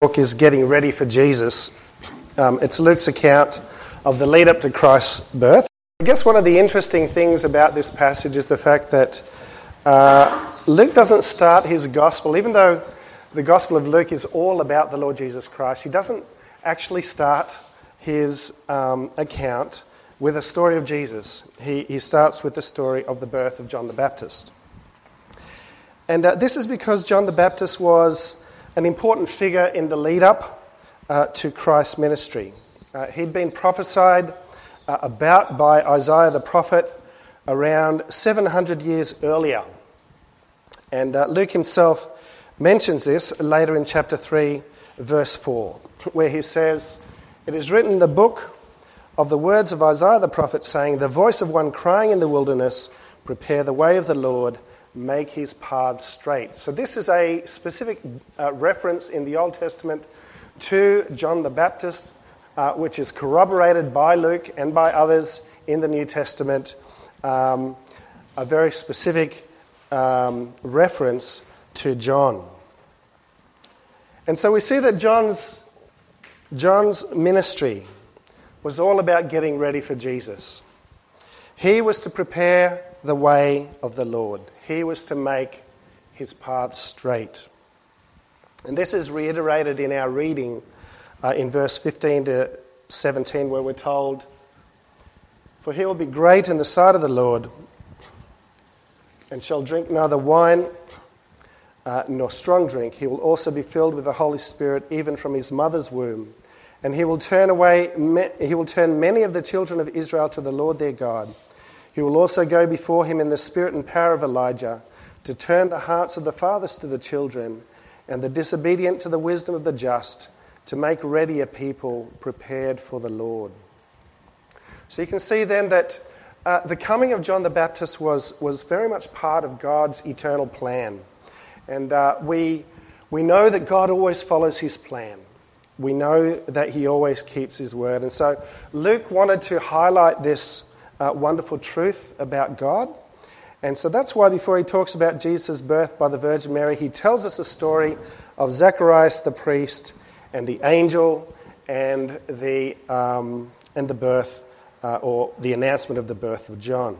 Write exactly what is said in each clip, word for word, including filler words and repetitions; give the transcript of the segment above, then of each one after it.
book is Getting Ready for Jesus. Um, it's Luke's account of the lead up to Christ's birth. I guess one of the interesting things about this passage is the fact that uh, Luke doesn't start his gospel, even though the Gospel of Luke is all about the Lord Jesus Christ, he doesn't actually start his um, account with a story of Jesus. He, he starts with the story of the birth of John the Baptist. And uh, this is because John the Baptist was an important figure in the lead-up uh, to Christ's ministry. Uh, he'd been prophesied uh, about by Isaiah the prophet around seven hundred years earlier. And uh, Luke himself mentions this later in chapter three, verse four, where he says, "It is written in the book of the words of Isaiah the prophet, saying, the voice of one crying in the wilderness, prepare the way of the Lord, make his paths straight." So this is a specific uh, reference in the Old Testament to John the Baptist, uh, which is corroborated by Luke and by others in the New Testament. Um, a very specific um, reference to John. And so we see that John's, John's ministry was all about getting ready for Jesus. He was to prepare the way of the Lord. He was to make his path straight. And this is reiterated in our reading uh, in verse fifteen to seventeen, where we're told, "For he will be great in the sight of the Lord, and shall drink neither wine uh, nor strong drink. He will also be filled with the Holy Spirit, even from his mother's womb. And he will turn away, he will turn many of the children of Israel to the Lord their God. He will also go before him in the spirit and power of Elijah, to turn the hearts of the fathers to the children, and the disobedient to the wisdom of the just, to make ready a people prepared for the Lord." So you can see then that uh, the coming of John the Baptist was, was very much part of God's eternal plan. And uh, we, we know that God always follows his plan. We know that he always keeps his word. And so Luke wanted to highlight this uh, wonderful truth about God. And so that's why before he talks about Jesus' birth by the Virgin Mary, he tells us the story of Zacharias the priest and the angel and the, um, and the birth uh, or the announcement of the birth of John.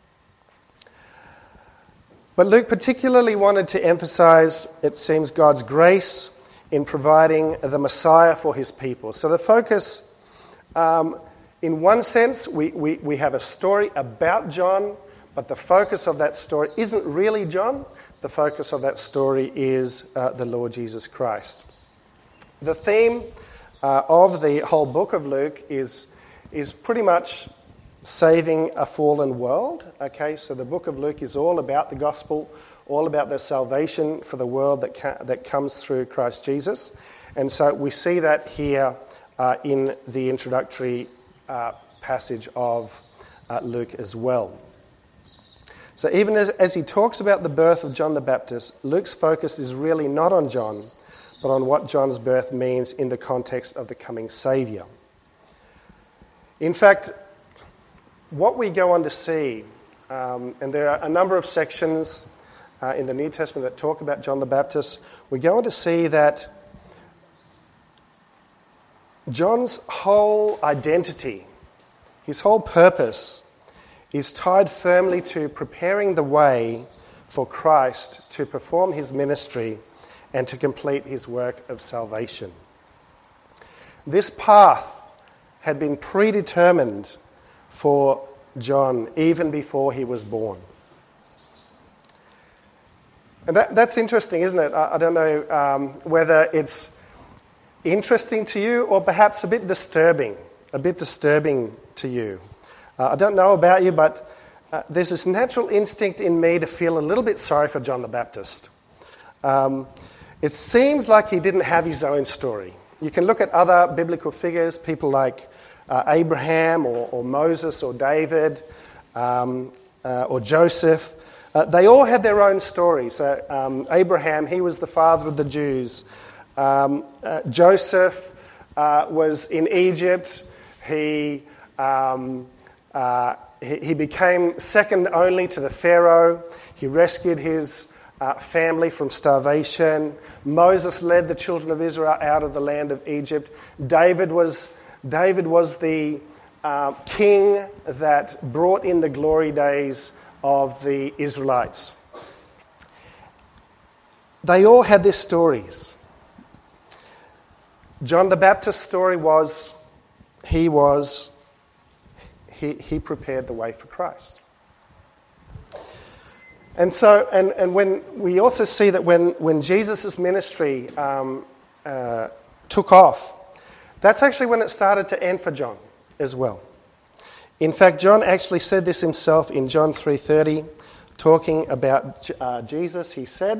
But Luke particularly wanted to emphasize, it seems, God's grace in providing the Messiah for his people. So the focus, um, in one sense, we, we, we have a story about John, but the focus of that story isn't really John. The focus of that story is uh, the Lord Jesus Christ. The theme uh, of the whole book of Luke is, is pretty much saving a fallen world. Okay, so the book of Luke is all about the gospel, all about the salvation for the world that ca- that comes through Christ Jesus. And so we see that here uh, in the introductory uh, passage of uh, Luke as well. So even as, as he talks about the birth of John the Baptist, Luke's focus is really not on John, but on what John's birth means in the context of the coming Saviour. In fact, what we go on to see, um, and there are a number of sections uh, in the New Testament that talk about John the Baptist, we go on to see that John's whole identity, his whole purpose, is tied firmly to preparing the way for Christ to perform his ministry and to complete his work of salvation. This path had been predetermined for John even before he was born. And that, that's interesting, isn't it? I, I don't know um, whether it's interesting to you or perhaps a bit disturbing, a bit disturbing to you. Uh, I don't know about you, but uh, there's this natural instinct in me to feel a little bit sorry for John the Baptist. Um, it seems like he didn't have his own story. You can look at other biblical figures, people like uh, Abraham or, or Moses or David um, uh, or Joseph. Uh, they all had their own story. So um, Abraham, he was the father of the Jews. Um, uh, Joseph uh, was in Egypt. He... Um, Uh, he, he became second only to the Pharaoh. He rescued his uh, family from starvation. Moses led the children of Israel out of the land of Egypt. David was, David was the uh, king that brought in the glory days of the Israelites. They all had their stories. John the Baptist's story was, he was, he, he prepared the way for Christ. And so, and, and when we also see that when, when Jesus' ministry um, uh, took off, that's actually when it started to end for John as well. In fact, John actually said this himself in John three thirty, talking about uh, Jesus. He said,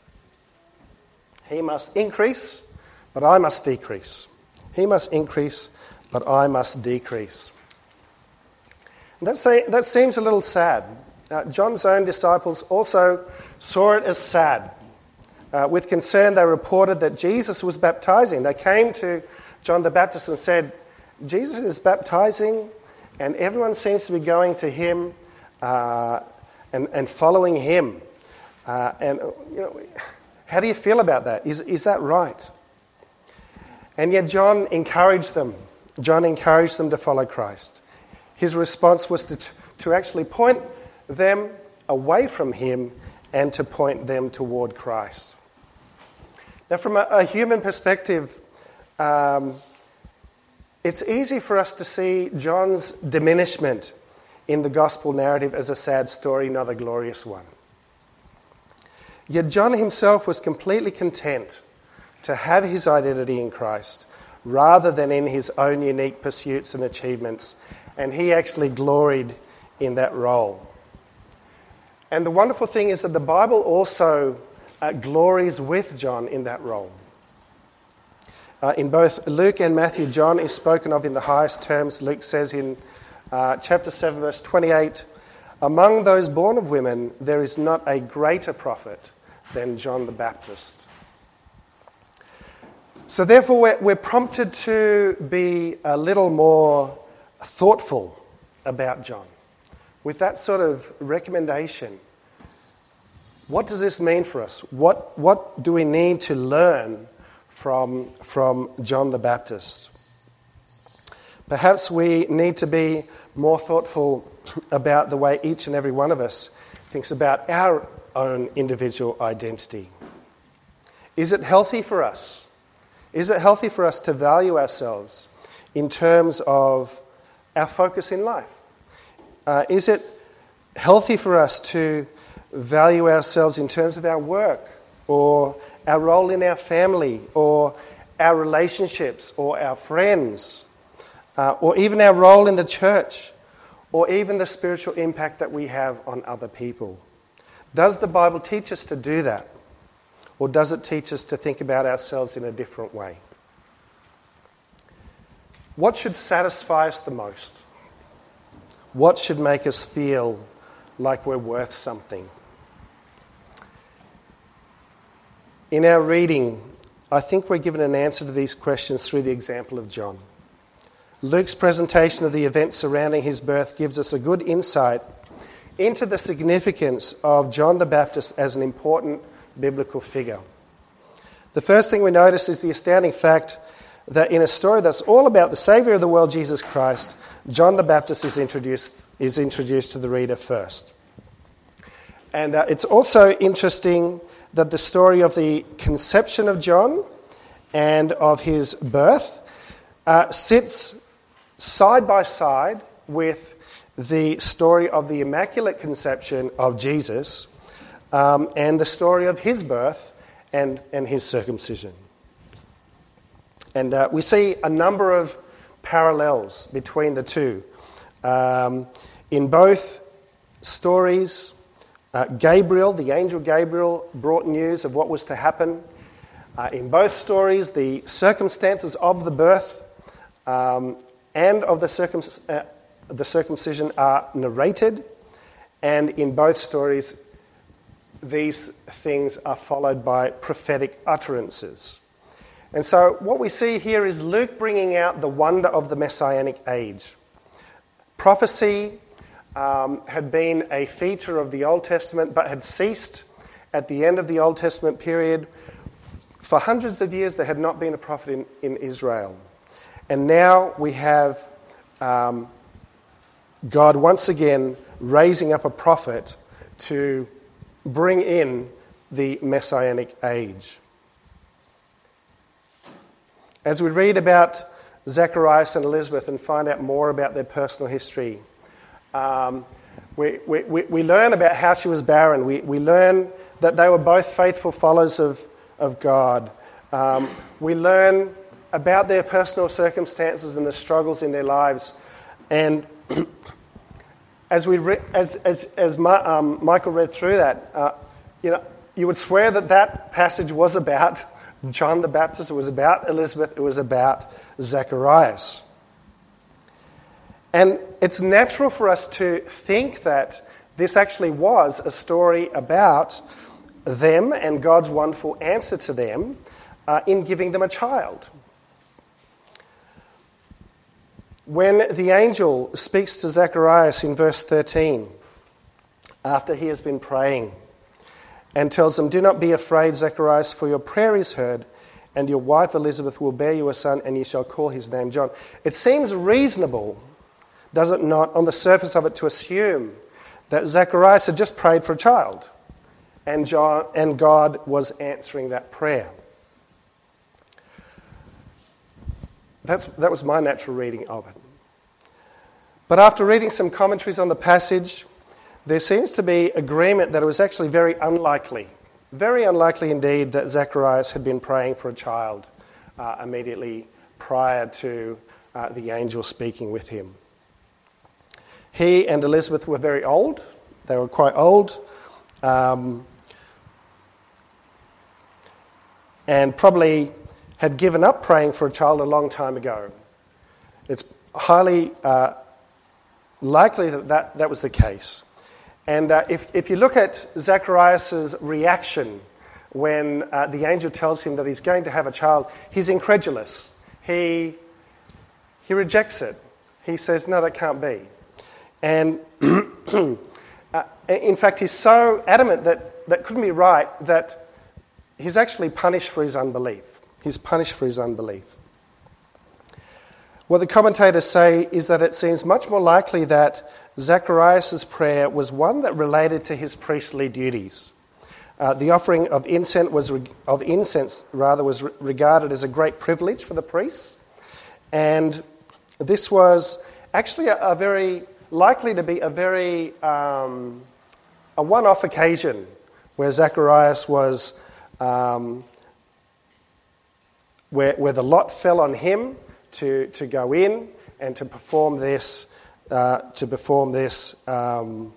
"He must increase, but I must decrease. He must increase, but I must decrease." And that, say, that seems a little sad. Uh, John's own disciples also saw it as sad. Uh, with concern, they reported that Jesus was baptizing. They came to John the Baptist and said, "Jesus is baptizing, and everyone seems to be going to him uh, and, and following him." Uh, and you know, how do you feel about that? Is, is that right? And yet John encouraged them. John encouraged them to follow Christ. His response was to, to actually point them away from him and to point them toward Christ. Now, from a, a human perspective, um, it's easy for us to see John's diminishment in the gospel narrative as a sad story, not a glorious one. Yet John himself was completely content to have his identity in Christ rather than in his own unique pursuits and achievements, and he actually gloried in that role. And the wonderful thing is that the Bible also uh, glories with John in that role. Uh, in both Luke and Matthew, John is spoken of in the highest terms. Luke says in uh, chapter seven, verse twenty-eight, "Among those born of women, there is not a greater prophet than John the Baptist." So therefore, we're, we're prompted to be a little more thoughtful about John. With that sort of recommendation, what does this mean for us? What, what do we need to learn from, from John the Baptist? Perhaps we need to be more thoughtful about the way each and every one of us thinks about our own individual identity. Is it healthy for us? Is it healthy for us to value ourselves in terms of our focus in life? Uh, is it healthy for us to value ourselves in terms of our work or our role in our family or our relationships or our friends uh, or even our role in the church or even the spiritual impact that we have on other people? Does the Bible teach us to do that? Or does it teach us to think about ourselves in a different way? What should satisfy us the most? What should make us feel like we're worth something? In our reading, I think we're given an answer to these questions through the example of John. Luke's presentation of the events surrounding his birth gives us a good insight into the significance of John the Baptist as an important biblical figure. The first thing we notice is the astounding fact that in a story that's all about the Saviour of the world, Jesus Christ, John the Baptist is introduced, is introduced to the reader first. And uh, it's also interesting that the story of the conception of John and of his birth uh, sits side by side with the story of the Immaculate Conception of Jesus um, and the story of his birth and, and his circumcision. And uh, we see a number of parallels between the two. Um, in both stories, uh, Gabriel, the angel Gabriel, brought news of what was to happen. Uh, in both stories, the circumstances of the birth um, and of the, circum- uh, the circumcision are narrated. And in both stories, these things are followed by prophetic utterances. And so what we see here is Luke bringing out the wonder of the Messianic age. Prophecy um, had been a feature of the Old Testament but had ceased, at the end of the Old Testament period. For hundreds of years, there had not been a prophet in, in Israel. And now we have um, God once again raising up a prophet to bring in the Messianic age. As we read about Zacharias and Elizabeth and find out more about their personal history, um, we, we, we learn about how she was barren. We, we learn that they were both faithful followers of, of God. Um, we learn about their personal circumstances and the struggles in their lives. And as we re- as as, as Ma, um, Michael read through that, uh, you know, you would swear that that passage was about John the Baptist. It was about Elizabeth. It was about Zacharias. And it's natural for us to think that this actually was a story about them and God's wonderful answer to them uh, in giving them a child. When the angel speaks to Zacharias in verse thirteen, after he has been praying, and tells him, "Do not be afraid, Zacharias, for your prayer is heard, and your wife Elizabeth will bear you a son, and you shall call his name John." It seems reasonable, does it not, on the surface of it, to assume that Zacharias had just prayed for a child, and John and God was answering that prayer. That's, that was my natural reading of it. But after reading some commentaries on the passage, there seems to be agreement that it was actually very unlikely, very unlikely indeed, that Zacharias had been praying for a child uh, immediately prior to uh, the angel speaking with him. He and Elizabeth were very old. They were quite old. Um, and probably had given up praying for a child a long time ago. It's highly uh, likely that, that that was the case. And uh, if, if you look at Zacharias' reaction when uh, the angel tells him that he's going to have a child, he's incredulous. He, he rejects it. He says, "No, that can't be." And uh, in fact, he's so adamant that that couldn't be right that he's actually punished for his unbelief. He's punished for his unbelief. What the commentators say is that it seems much more likely that Zacharias' prayer was one that related to his priestly duties. Uh, the offering of incense was re- of incense rather was re- regarded as a great privilege for the priests, and this was actually a, a very likely to be a very um, a one-off occasion where Zacharias was. Um, Where, where the lot fell on him to, to go in and to perform this uh, to perform this um,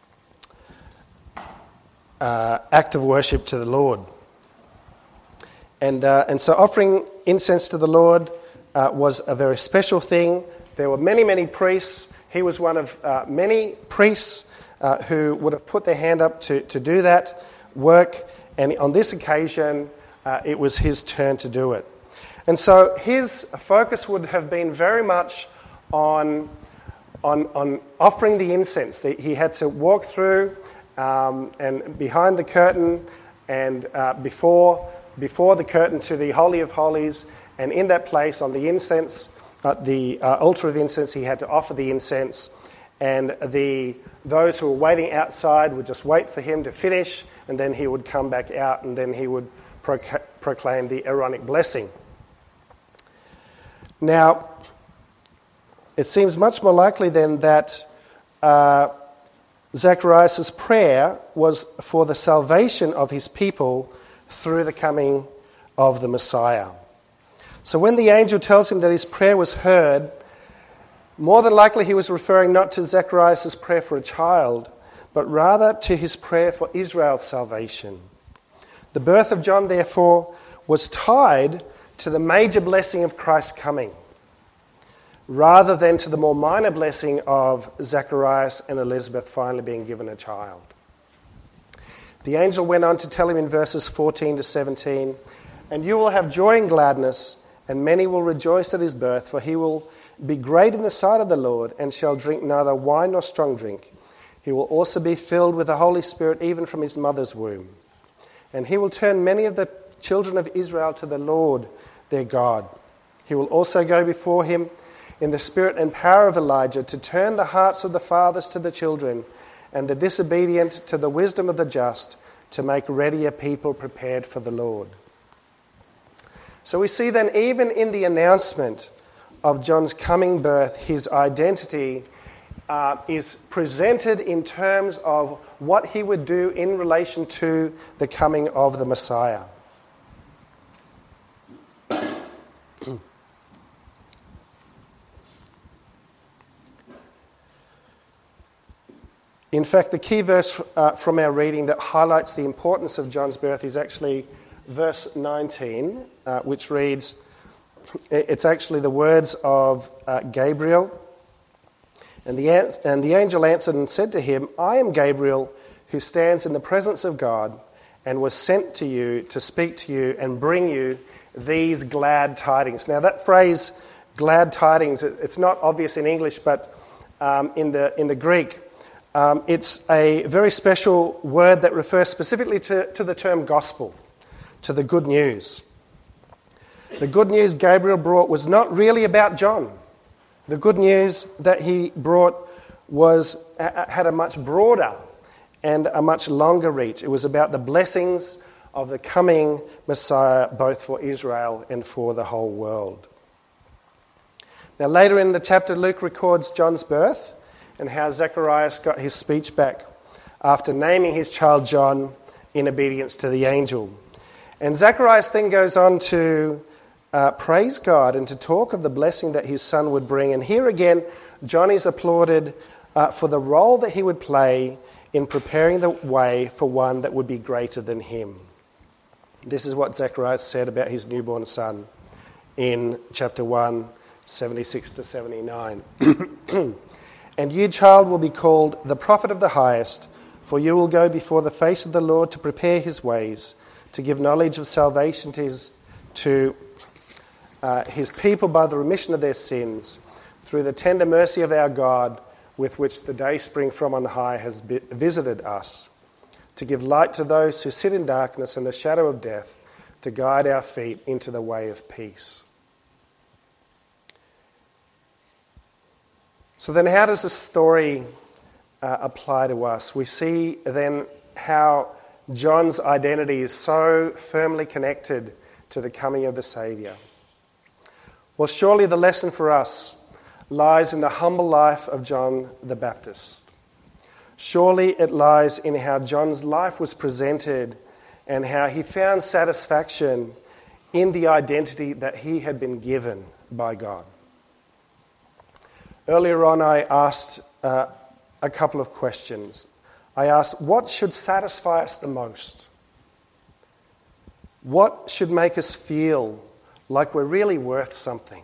uh, act of worship to the Lord, and uh, and so offering incense to the Lord uh, was a very special thing. There were many many priests. He was one of uh, many priests uh, who would have put their hand up to to do that work, and on this occasion uh, it was his turn to do it. And so his focus would have been very much on, on, on offering the incense. He had to walk through um, and behind the curtain and uh, before, before the curtain to the Holy of Holies, and in that place on the incense, uh, the uh, altar of incense, he had to offer the incense, and the those who were waiting outside would just wait for him to finish, and then he would come back out, and then he would proc- proclaim the Aaronic blessing. Now, it seems much more likely then that uh, Zacharias' prayer was for the salvation of his people through the coming of the Messiah. So when the angel tells him that his prayer was heard, more than likely he was referring not to Zacharias' prayer for a child, but rather to his prayer for Israel's salvation. The birth of John, therefore, was tied to the major blessing of Christ's coming, rather than to the more minor blessing of Zacharias and Elizabeth finally being given a child. The angel went on to tell him in verses fourteen to seventeen, "And you will have joy and gladness, and many will rejoice at his birth, for he will be great in the sight of the Lord, and shall drink neither wine nor strong drink. He will also be filled with the Holy Spirit even from his mother's womb. and he will turn many of the children of Israel to the Lord their God. He will also go before him in the spirit and power of Elijah to turn the hearts of the fathers to the children and the disobedient to the wisdom of the just, to make ready a people prepared for the Lord. So we see then, even in the announcement of John's coming birth, his identity uh, is presented in terms of what he would do in relation to the coming of the Messiah. In fact, the key verse uh, from our reading that highlights the importance of John's birth is actually verse nineteen, uh, which reads, it's actually the words of uh, Gabriel. And the, and the angel answered and said to him, I am Gabriel, who stands in the presence of God, and was sent to you to speak to you and bring you these glad tidings. Now that phrase, glad tidings, it's not obvious in English, but um, in the in the Greek, um, it's a very special word that refers specifically to, to the term gospel, to the good news. The good news Gabriel brought was not really about John. The good news that he brought was had a much broader and a much longer reach. It was about the blessings of the coming Messiah, both for Israel and for the whole world. Now, later in the chapter, Luke records John's birth and how Zacharias got his speech back after naming his child John in obedience to the angel. And Zacharias then goes on to uh, praise God and to talk of the blessing that his son would bring. And here again, John is applauded uh, for the role that he would play in preparing the way for one that would be greater than him. This is what Zacharias said about his newborn son in chapter one, seventy-six to seventy-nine. And you, child, will be called the prophet of the highest, for you will go before the face of the Lord to prepare his ways, to give knowledge of salvation to his, to, uh, his people by the remission of their sins, through the tender mercy of our God, with which the dayspring from on high has visited us, to give light to those who sit in darkness and the shadow of death, to guide our feet into the way of peace. So then how does this story uh, apply to us? We see then how John's identity is so firmly connected to the coming of the Saviour. Well, surely the lesson for us lies in the humble life of John the Baptist. Surely it lies in how John's life was presented and how he found satisfaction in the identity that he had been given by God. Earlier on, I asked uh, a couple of questions. I asked, what should satisfy us the most? What should make us feel like we're really worth something?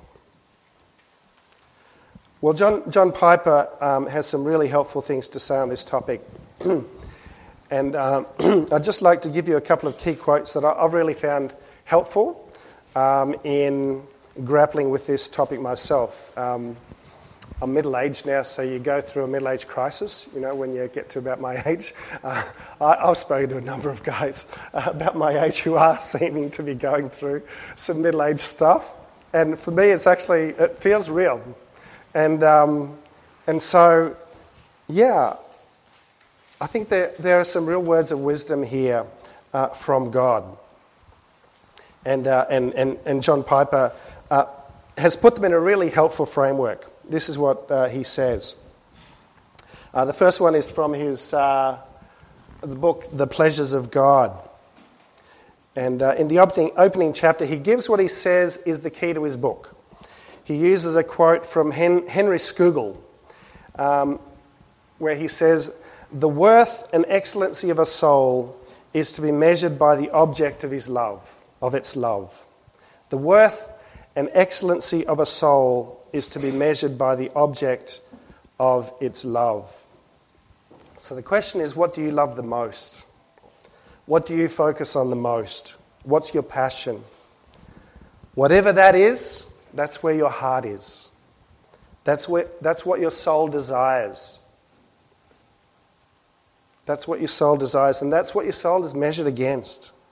Well, John, John Piper um, has some really helpful things to say on this topic. And um, I'd just like to give you a couple of key quotes that I've really found helpful um, in grappling with this topic myself. Um, I'm middle-aged now, so you go through a middle-age crisis, you know, when you get to about my age. Uh, I, I've spoken to a number of guys uh, about my age who are seeming to be going through some middle-age stuff. And for me, it's actually, it feels real. And um, and so, yeah, I think there, there are some real words of wisdom here uh, from God. And, uh, and, and, and John Piper uh, has put them in a really helpful framework. This is what uh, he says. Uh, the first one is from his uh, the book, The Pleasures of God. And uh, in the opening, opening chapter, he gives what he says is the key to his book. He uses a quote from Hen- Henry Scougal, um, where he says, "The worth and excellency of a soul is to be measured by the object of his love, of its love. The worth and excellency of a soul is to be measured by the object of its love." So the question is, what do you love the most? What do you focus on the most? What's your passion? Whatever that is, that's where your heart is. That's where, that's what your soul desires. That's what your soul desires, and that's what your soul is measured against.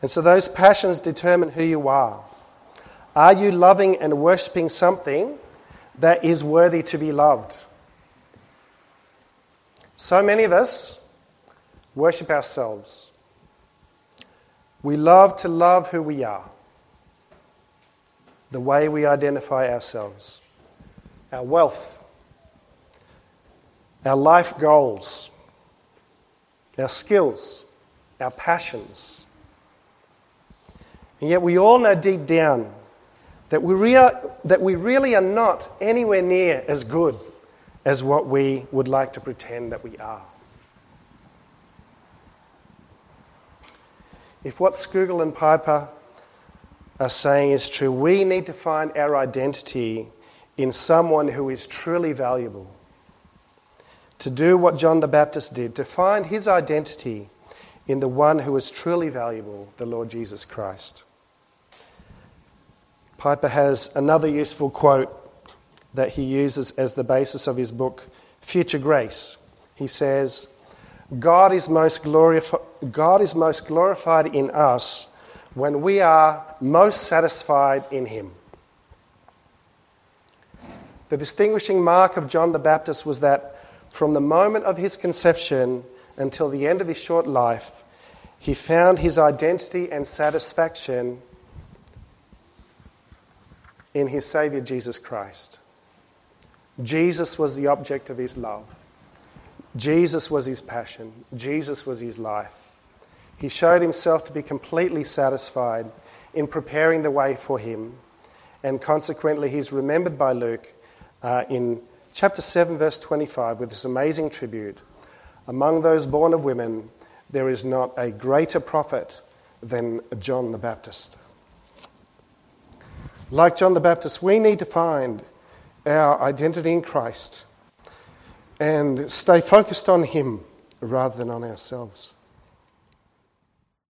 And so those passions determine who you are. Are you loving and worshipping something that is worthy to be loved? So many of us worship ourselves. We love to love who we are, the way we identify ourselves, our wealth, our life goals, our skills, our passions. And yet we all know deep down that we, rea- that we really are not anywhere near as good as what we would like to pretend that we are. If what Scougal and Piper are saying is true, we need to find our identity in someone who is truly valuable. To do what John the Baptist did, to find his identity in the one who is truly valuable, the Lord Jesus Christ. Piper has another useful quote that he uses as the basis of his book, Future Grace. He says, God is most glorifi- God is most glorified in us when we are most satisfied in him. The distinguishing mark of John the Baptist was that from the moment of his conception until the end of his short life, he found his identity and satisfaction in his Saviour Jesus Christ. Jesus was the object of his love. Jesus was his passion. Jesus was his life. He showed himself to be completely satisfied in preparing the way for him, and consequently he's remembered by Luke uh, in chapter seven, verse twenty-five, with this amazing tribute. Among those born of women, there is not a greater prophet than John the Baptist. Like John the Baptist, we need to find our identity in Christ and stay focused on him rather than on ourselves.